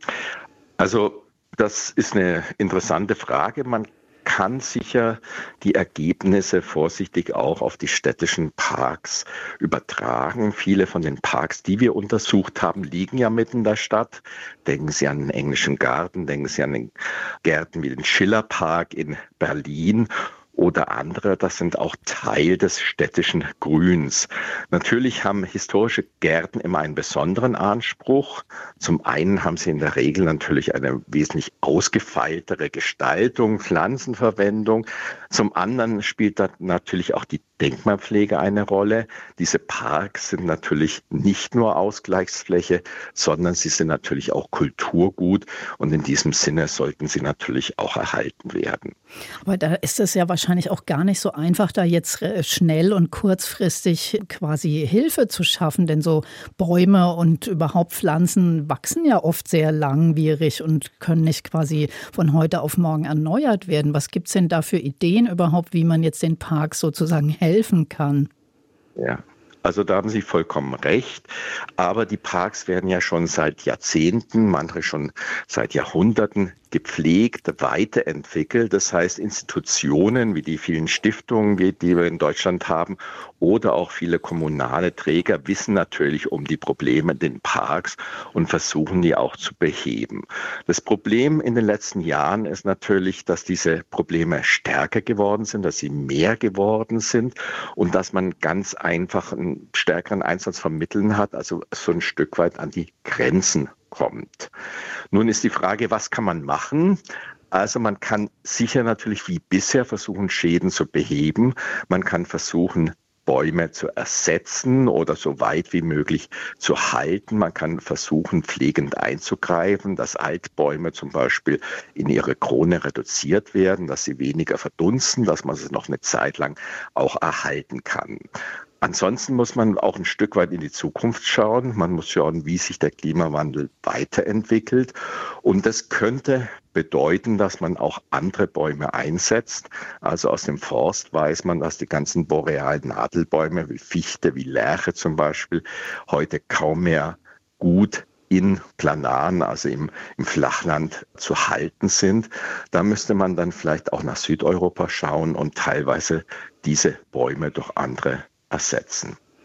[SPEAKER 13] Also das ist eine interessante Frage. Man kann sicher die Ergebnisse vorsichtig auch auf die städtischen Parks übertragen. Viele von den Parks, die wir untersucht haben, liegen ja mitten in der Stadt. Denken Sie an den Englischen Garten, denken Sie an den Gärten wie den Schillerpark in Berlin. Oder andere, das sind auch Teil des städtischen Grüns. Natürlich haben historische Gärten immer einen besonderen Anspruch. Zum einen haben sie in der Regel natürlich eine wesentlich ausgefeiltere Gestaltung, Pflanzenverwendung. Zum anderen spielt da natürlich auch die Denkmalpflege eine Rolle. Diese Parks sind natürlich nicht nur Ausgleichsfläche, sondern sie sind natürlich auch Kulturgut und in diesem Sinne sollten sie natürlich auch erhalten werden.
[SPEAKER 2] Aber da ist es ja wahrscheinlich auch gar nicht so einfach, da jetzt schnell und kurzfristig quasi Hilfe zu schaffen, denn so Bäume und überhaupt Pflanzen wachsen ja oft sehr langwierig und können nicht quasi von heute auf morgen erneuert werden. Was gibt es denn da für Ideen überhaupt, wie man jetzt den Parks sozusagen helfen kann?
[SPEAKER 13] Ja. Also da haben Sie vollkommen recht. Aber die Parks werden ja schon seit Jahrzehnten, manche schon seit Jahrhunderten gepflegt, weiterentwickelt. Das heißt, Institutionen wie die vielen Stiftungen, die wir in Deutschland haben, oder auch viele kommunale Träger wissen natürlich um die Probleme in den Parks und versuchen die auch zu beheben. Das Problem in den letzten Jahren ist natürlich, dass diese Probleme stärker geworden sind, dass sie mehr geworden sind und dass man ganz einfach einen stärkeren Einsatz von Mitteln hat, also so ein Stück weit an die Grenzen kommt. Nun ist die Frage, was kann man machen? Also man kann sicher natürlich wie bisher versuchen, Schäden zu beheben. Man kann versuchen, Bäume zu ersetzen oder so weit wie möglich zu halten. Man kann versuchen, pflegend einzugreifen, dass Altbäume zum Beispiel in ihre Krone reduziert werden, dass sie weniger verdunsten, dass man sie noch eine Zeit lang auch erhalten kann. Ansonsten muss man auch ein Stück weit in die Zukunft schauen. Man muss schauen, wie sich der Klimawandel weiterentwickelt. Und das könnte bedeuten, dass man auch andere Bäume einsetzt. Also aus dem Forst weiß man, dass die ganzen borealen Nadelbäume wie Fichte, wie Lärche zum Beispiel, heute kaum mehr gut in Planaren, also im, im Flachland zu halten sind. Da müsste man dann vielleicht auch nach Südeuropa schauen und teilweise diese Bäume durch andere ersetzen.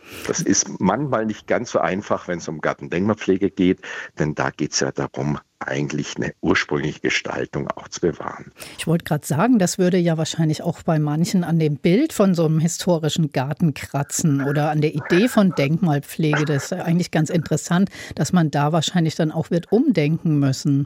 [SPEAKER 13] Das ist manchmal nicht ganz so einfach, wenn es um Gartendenkmalpflege geht, denn da geht es ja darum, eigentlich eine ursprüngliche Gestaltung auch zu bewahren.
[SPEAKER 2] Ich wollte gerade sagen, das würde ja wahrscheinlich auch bei manchen an dem Bild von so einem historischen Garten kratzen oder an der Idee von Denkmalpflege. Das ist eigentlich ganz interessant, dass man da wahrscheinlich dann auch wird umdenken müssen.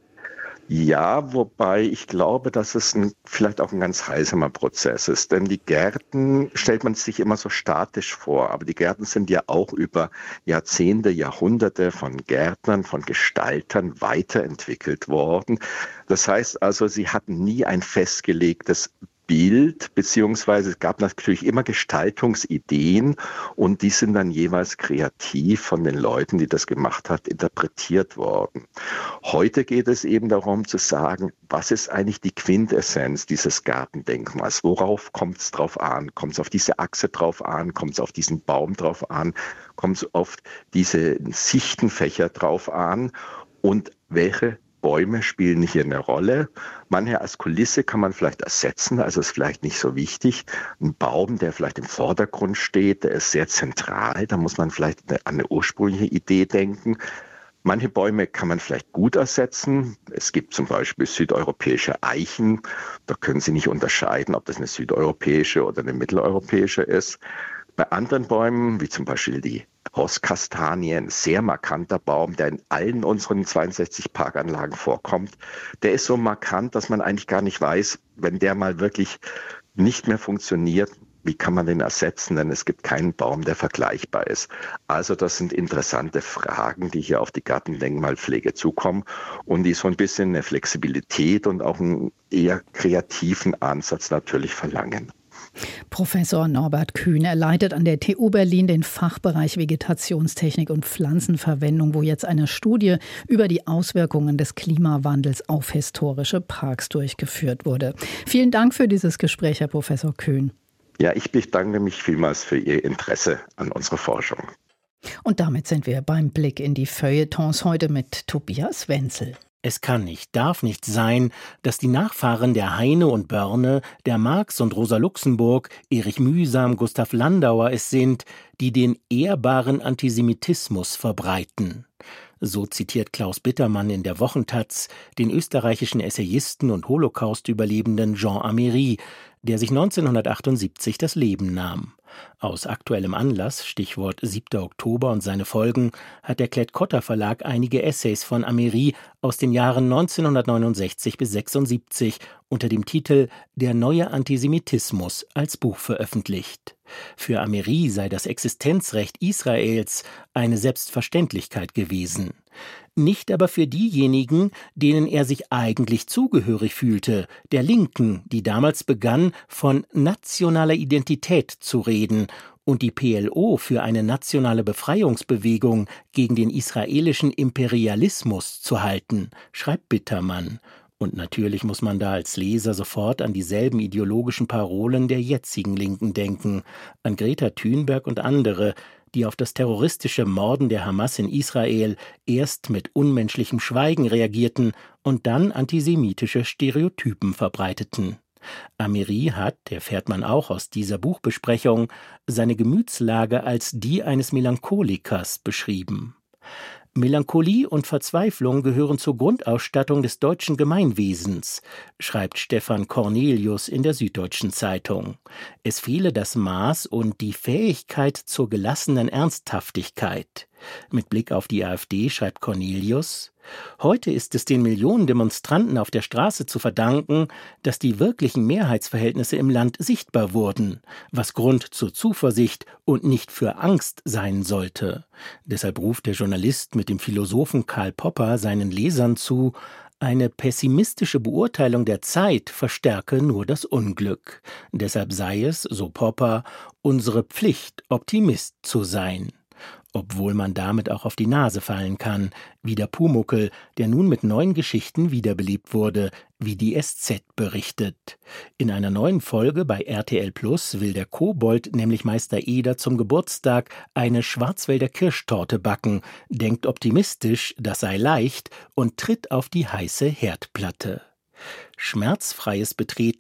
[SPEAKER 13] Ja, wobei ich glaube, dass es ein, vielleicht auch ein ganz heilsamer Prozess ist. Denn die Gärten stellt man sich immer so statisch vor. Aber die Gärten sind ja auch über Jahrzehnte, Jahrhunderte von Gärtnern, von Gestaltern weiterentwickelt worden. Das heißt also, sie hatten nie ein festgelegtes Bild, beziehungsweise es gab natürlich immer Gestaltungsideen und die sind dann jeweils kreativ von den Leuten, die das gemacht hat, interpretiert worden. Heute geht es eben darum zu sagen, was ist eigentlich die Quintessenz dieses Gartendenkmals? Worauf kommt es drauf an? Kommt es auf diese Achse drauf an? Kommt es auf diesen Baum drauf an? Kommt es auf diese Sichtenfächer drauf an? Und welche Bäume spielen hier eine Rolle. Manche als Kulisse kann man vielleicht ersetzen, also ist vielleicht nicht so wichtig. Ein Baum, der vielleicht im Vordergrund steht, der ist sehr zentral, da muss man vielleicht an eine ursprüngliche Idee denken. Manche Bäume kann man vielleicht gut ersetzen. Es gibt zum Beispiel südeuropäische Eichen. Da können Sie nicht unterscheiden, ob das eine südeuropäische oder eine mitteleuropäische ist. Bei anderen Bäumen, wie zum Beispiel die Rosskastanie, ein sehr markanter Baum, der in allen unseren zweiundsechzig Parkanlagen vorkommt, der ist so markant, dass man eigentlich gar nicht weiß, wenn der mal wirklich nicht mehr funktioniert, wie kann man den ersetzen, denn es gibt keinen Baum, der vergleichbar ist. Also das sind interessante Fragen, die hier auf die Gartendenkmalpflege zukommen und die so ein bisschen eine Flexibilität und auch einen eher kreativen Ansatz natürlich verlangen.
[SPEAKER 2] Professor Norbert Kühn, er leitet an der T U Berlin den Fachbereich Vegetationstechnik und Pflanzenverwendung, wo jetzt eine Studie über die Auswirkungen des Klimawandels auf historische Parks durchgeführt wurde. Vielen Dank für dieses Gespräch, Herr Professor Kühn.
[SPEAKER 13] Ja, ich bedanke mich vielmals für Ihr Interesse an unserer Forschung.
[SPEAKER 2] Und damit sind wir beim Blick in die Feuilletons heute mit Tobias Wenzel.
[SPEAKER 14] Es kann nicht, darf nicht sein, dass die Nachfahren der Heine und Börne, der Marx und Rosa Luxemburg, Erich Mühsam, Gustav Landauer es sind, die den ehrbaren Antisemitismus verbreiten. So zitiert Klaus Bittermann in der Wochentaz den österreichischen Essayisten und Holocaust-Überlebenden Jean Améry, der sich neunzehnhundertachtundsiebzig das Leben nahm. Aus aktuellem Anlass, Stichwort siebter Oktober und seine Folgen, hat der Klett-Cotta Verlag einige Essays von Améry aus den Jahren neunzehnhundertneunundsechzig bis sechsundsiebzig unter dem Titel »Der neue Antisemitismus« als Buch veröffentlicht. Für Améry sei das Existenzrecht Israels eine Selbstverständlichkeit gewesen. Nicht aber für diejenigen, denen er sich eigentlich zugehörig fühlte, der Linken, die damals begann, von nationaler Identität zu reden und die P L O für eine nationale Befreiungsbewegung gegen den israelischen Imperialismus zu halten, schreibt Bittermann. Und natürlich muss man da als Leser sofort an dieselben ideologischen Parolen der jetzigen Linken denken, an Greta Thunberg und andere, die auf das terroristische Morden der Hamas in Israel erst mit unmenschlichem Schweigen reagierten und dann antisemitische Stereotypen verbreiteten. Améry hat, erfährt man auch aus dieser Buchbesprechung, seine Gemütslage als die eines Melancholikers beschrieben. Melancholie und Verzweiflung gehören zur Grundausstattung des deutschen Gemeinwesens, schreibt Stefan Cornelius in der Süddeutschen Zeitung. Es fehle das Maß und die Fähigkeit zur gelassenen Ernsthaftigkeit. Mit Blick auf die AfD schreibt Cornelius: Heute ist es den Millionen Demonstranten auf der Straße zu verdanken, dass die wirklichen Mehrheitsverhältnisse im Land sichtbar wurden, was Grund zur Zuversicht und nicht für Angst sein sollte. Deshalb ruft der Journalist mit dem Philosophen Karl Popper seinen Lesern zu: Eine pessimistische Beurteilung der Zeit verstärke nur das Unglück. Deshalb sei es, so Popper, unsere Pflicht, Optimist zu sein. Obwohl man damit auch auf die Nase fallen kann, wie der Pumuckl, der nun mit neuen Geschichten wiederbelebt wurde, wie die S Z berichtet. In einer neuen Folge bei R T L Plus will der Kobold nämlich Meister Eder zum Geburtstag eine Schwarzwälder Kirschtorte backen, denkt optimistisch, das sei leicht und tritt auf die heiße Herdplatte. Schmerzfreies Betreten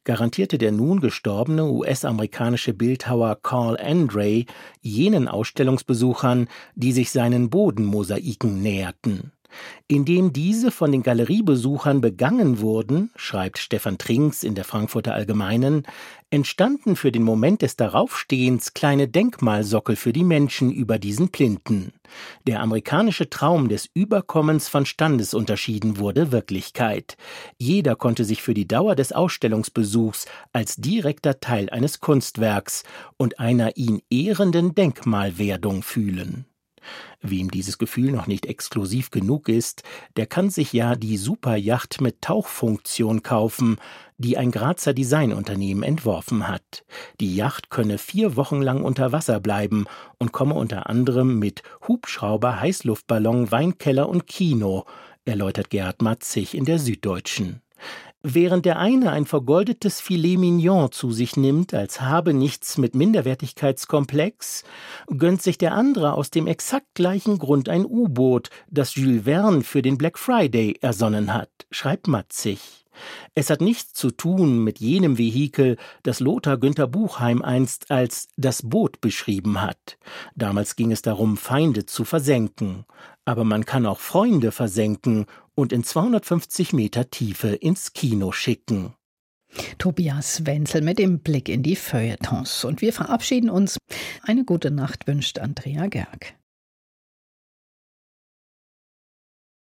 [SPEAKER 14] garantierte der nun gestorbene U S-amerikanische Bildhauer Carl Andre jenen Ausstellungsbesuchern, die sich seinen Bodenmosaiken näherten. Indem diese von den Galeriebesuchern begangen wurden, schreibt Stefan Trinks in der Frankfurter Allgemeinen, entstanden für den Moment des Daraufstehens kleine Denkmalsockel für die Menschen über diesen Plinten. Der amerikanische Traum des Überkommens von Standesunterschieden wurde Wirklichkeit. Jeder konnte sich für die Dauer des Ausstellungsbesuchs als direkter Teil eines Kunstwerks und einer ihn ehrenden Denkmalwerdung fühlen. Wem dieses Gefühl noch nicht exklusiv genug ist, der kann sich ja die Superyacht mit Tauchfunktion kaufen, die ein Grazer Designunternehmen entworfen hat. Die Yacht könne vier Wochen lang unter Wasser bleiben und komme unter anderem mit Hubschrauber, Heißluftballon, Weinkeller und Kino, erläutert Gerhard Matzig in der Süddeutschen. Während der eine ein vergoldetes Filet Mignon zu sich nimmt, als habe nichts mit Minderwertigkeitskomplex, gönnt sich der andere aus dem exakt gleichen Grund ein U-Boot, das Jules Verne für den Black Friday ersonnen hat, schreibt Matzig. Es hat nichts zu tun mit jenem Vehikel, das Lothar Günther Buchheim einst als das Boot beschrieben hat. Damals ging es darum, Feinde zu versenken. Aber man kann auch Freunde versenken und in zweihundertfünfzig Meter Tiefe ins Kino schicken.
[SPEAKER 2] Tobias Wenzel mit dem Blick in die Feuilletons. Und wir verabschieden uns. Eine gute Nacht wünscht Andrea Gerg.